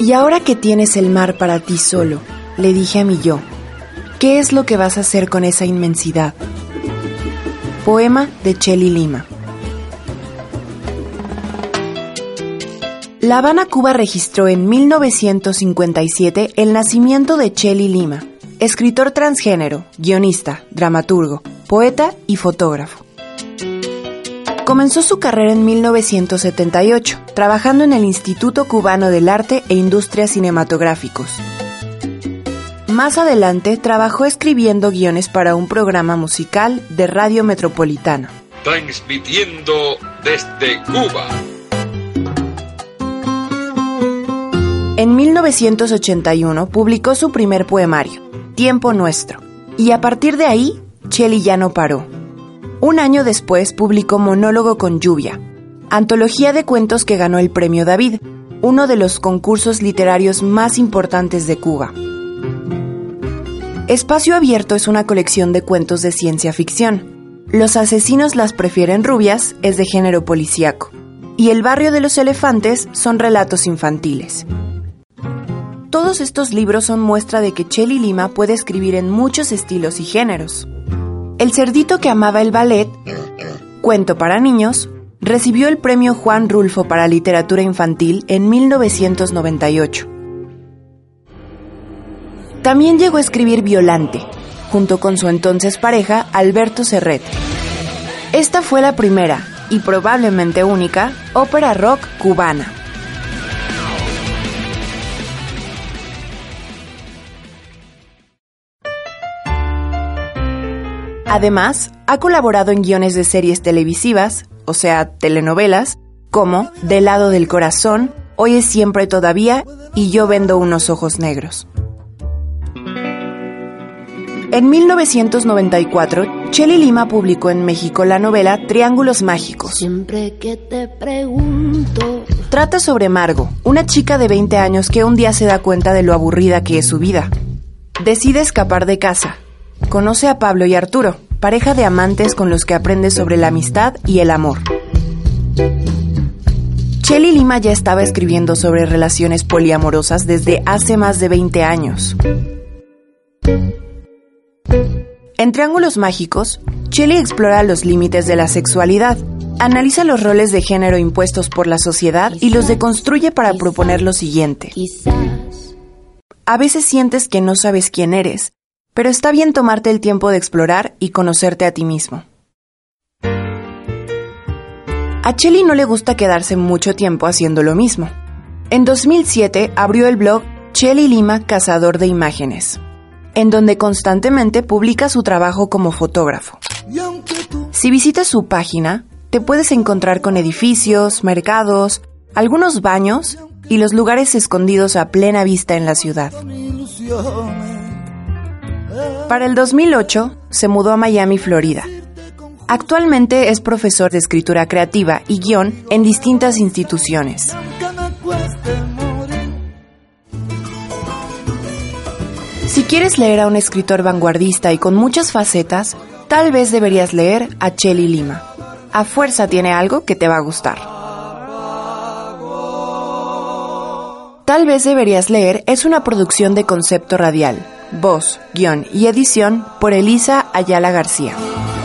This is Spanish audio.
Y ahora que tienes el mar para ti solo, le dije a mi yo, ¿qué es lo que vas a hacer con esa inmensidad? Poema de Chelly Lima. La Habana, Cuba registró en 1957 el nacimiento de Chelly Lima, escritor transgénero, guionista, dramaturgo, poeta y fotógrafo. Comenzó su carrera en 1978, trabajando en el Instituto Cubano del Arte e Industrias Cinematográficos. Más adelante, trabajó escribiendo guiones para un programa musical de Radio Metropolitana. Transmitiendo desde Cuba. En 1981 publicó su primer poemario, Tiempo Nuestro, y a partir de ahí, Chelly ya no paró. Un año después publicó Monólogo con Lluvia, antología de cuentos que ganó el Premio David, uno de los concursos literarios más importantes de Cuba. Espacio Abierto es una colección de cuentos de ciencia ficción. Los asesinos las prefieren rubias es de género policíaco, y El barrio de los elefantes son relatos infantiles. Todos estos libros son muestra de que Chelly Lima puede escribir en muchos estilos y géneros. El cerdito que amaba el ballet, cuento para niños, recibió el premio Juan Rulfo para literatura infantil en 1998. También llegó a escribir Violante, junto con su entonces pareja Alberto Serret. Esta fue la primera, y probablemente única, ópera rock cubana. Además, ha colaborado en guiones de series televisivas, o sea, telenovelas, como Del lado del corazón, Hoy es siempre todavía y Yo vendo unos ojos negros. En 1994, Chelly Lima publicó en México la novela Triángulos Mágicos. Siempre que te pregunto. Trata sobre Margo, una chica de 20 años que un día se da cuenta de lo aburrida que es su vida. Decide escapar de casa. Conoce a Pablo y Arturo, pareja de amantes con los que aprende sobre la amistad y el amor. Chelly Lima ya estaba escribiendo sobre relaciones poliamorosas desde hace más de 20 años. En Triángulos Mágicos, Chelly explora los límites de la sexualidad, analiza los roles de género impuestos por la sociedad y los deconstruye para proponer lo siguiente. A veces sientes que no sabes quién eres, pero está bien tomarte el tiempo de explorar y conocerte a ti mismo. A Chelly no le gusta quedarse mucho tiempo haciendo lo mismo. En 2007 abrió el blog Chelly Lima Cazador de Imágenes, en donde constantemente publica su trabajo como fotógrafo. Si visitas su página, te puedes encontrar con edificios, mercados, algunos baños y los lugares escondidos a plena vista en la ciudad. Para el 2008, se mudó a Miami, Florida. Actualmente es profesor de escritura creativa y guión en distintas instituciones. Si quieres leer a un escritor vanguardista y con muchas facetas, tal vez deberías leer a Chelly Lima. A fuerza tiene algo que te va a gustar. Tal vez deberías leer es una producción de Concepto Radial. Voz, guión y edición por Elisa Ayala García.